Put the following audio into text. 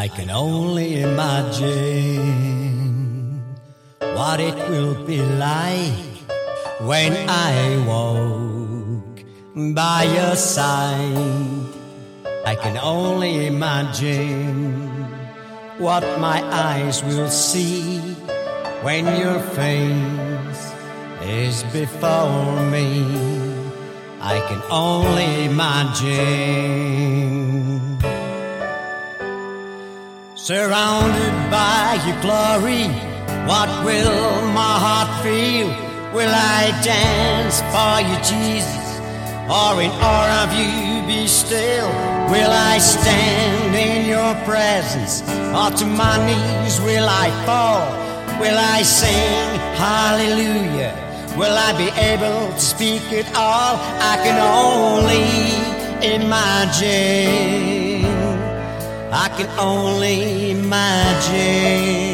I can only imagine what it will be like when I walk by your side. I can only imagine what my eyes will see when your face is before me. I can only imagine. Surrounded by your glory, what will my heart feel? Will I dance for you, Jesus? Or in awe of you be still? Will I stand in your presence? Or to my knees will I fall? Will I sing hallelujah? Will I be able to speak it all? I can only imagine. I can only imagine.